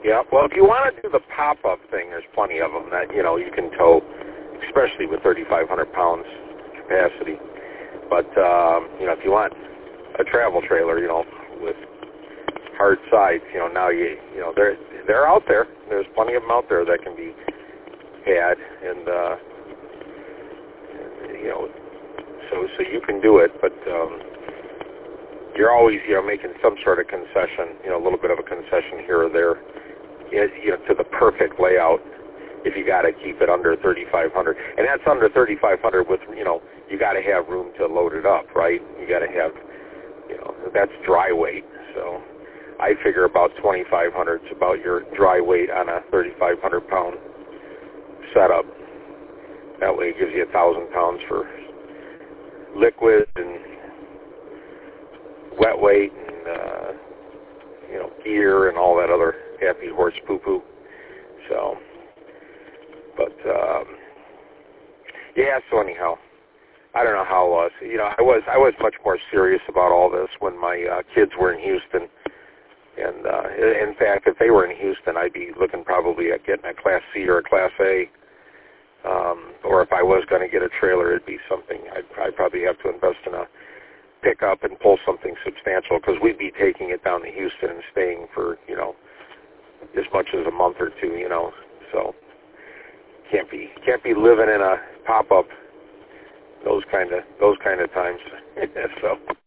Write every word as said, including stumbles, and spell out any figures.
Yeah, well, if you want to do the pop-up thing, there's plenty of them that, you know, you can tow, especially with thirty-five hundred pounds capacity. But, um, you know, if you want a travel trailer, you know, with hard sides, you know, now you, you know, they're, they're out there. There's plenty of them out there that can be had, and, uh, you know, so, so you can do it, but, um, you're always, you know, making some sort of concession, you know, a little bit of a concession here or there, you know, to the perfect layout if you got to keep it under thirty-five hundred. And that's under thirty-five hundred with, you know, you got to have room to load it up, right? You got to have, you know, that's dry weight. So I figure about twenty-five hundred is about your dry weight on a thirty-five hundred pound setup. That way it gives you a thousand pounds for liquid and wet weight and, uh, you know, gear and all that other happy horse poo-poo. So, but, um, yeah, so anyhow, I don't know how, uh, you know, I was, I was much more serious about all this when my uh, kids were in Houston. And, uh, in fact, if they were in Houston, I'd be looking probably at getting a Class C or a Class A. Um, or if I was going to get a trailer, it'd be something, I'd, I'd probably have to invest in a pickup and pull something substantial, because we'd be taking it down to Houston and staying for, you know, as much as a month or two, you know. So can't be can't be living in a pop-up those kind of those kind of times. So.